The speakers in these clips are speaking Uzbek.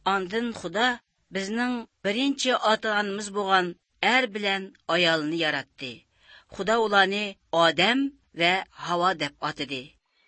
Andın Xudo bizning birinchi ota-onamiz bo'lgan er bilan ayolni yaratdi. Xudo ularni Odam va Havo deb atadi.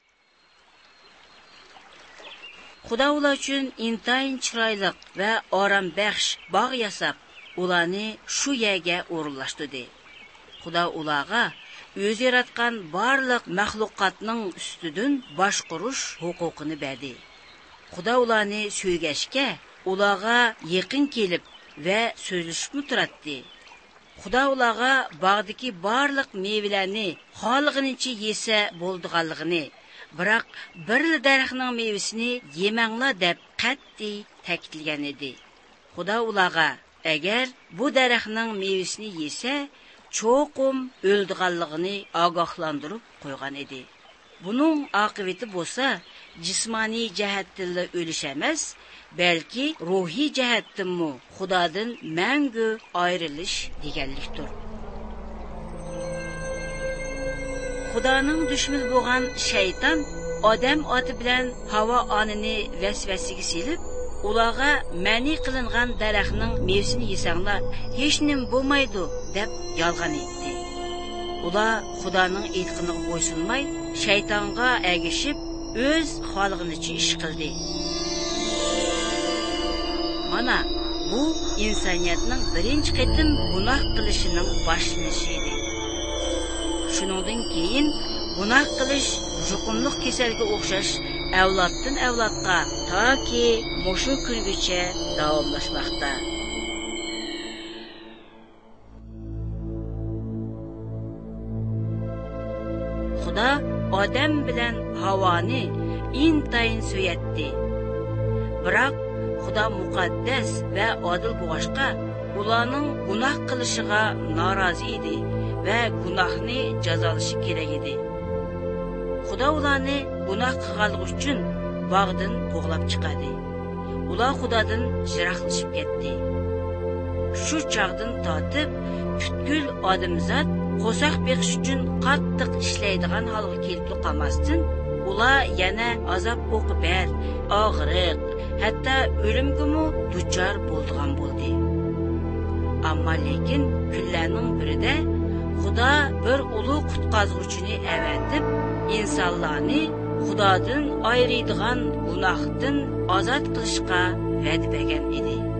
Xudo ular uchun intayin chiroyli va orombaxsh bog' yasab, ularni shu yerga o'rinlashtirdi. Xudo ularga o'zi yaratgan barliq maxluqotning ustidan boshqarish huquqini berdi. Xudo ularni so'ygashga, ularga yaqin kelib va so'zlashib turadi. Xudo ularga bog'dagi barliq meyvelarni xohlaganicha yesa bo'lganligini, biroq bir daraxtning mevasini yemanglar deb qat'iy ta'kidlagan edi. Xudo ularga agar bu daraxtning mevasini yesa, cho'qim o'ldiganligini ogohlantirib qo'ygan edi. Buning oqibati bo'lsa, jismoniy jihatdan o'lish emas, balki ruhiy jihatdanmi Xudodan mangu ayrilish deganlikdir. Xudoning dushmani bo'lgan shayton odam oti bilan Havo onini vasvasiga silib, ularga ma'ni qilingan daraxtning mevasini yesanglar, hech nim bo'lmaydi deb yolg'on aytdi. Ular Xudoning aytganiga bo'ysunmay, shaytonga ergashib, o'z xohlaganicha ish qildi. Mana bu insoniyatning birinchi qatim gunoh qilishining boshlanishi edi. Shuningdan keyin gunoh qilish yuqumliq kasalga o'xshash avloddan avlodga toki mushu kungacha davomlashmoqda. Xudo odam bilan Havoni intayin so'yatdi. Biroq Xudo muqaddas va odil bo'lg'achqa, ularning gunoh qilishiga norozi edi va gunohni jazolashi kerak edi. Xudo ularni gunoh qilganligi uchun bog'dan qo'g'lab chiqadi. Ular Xudodan yiroqlashib ketdi. Shu chog'dan tortib, butkul odamzod qo'saq beqish uchun qattiq ishlaydigan holga kelib qolmasdan, ular yana azob o'qibar, og'riq, hatto o'limga duchor bo'lgan bo'ldi. Ammo lekin kunlarning birida Xudo bir ulug' qutqazuvchini avatib, insonlarni Xudodan ayriydigan gunohdan ozod qilishga va'da bergan edi.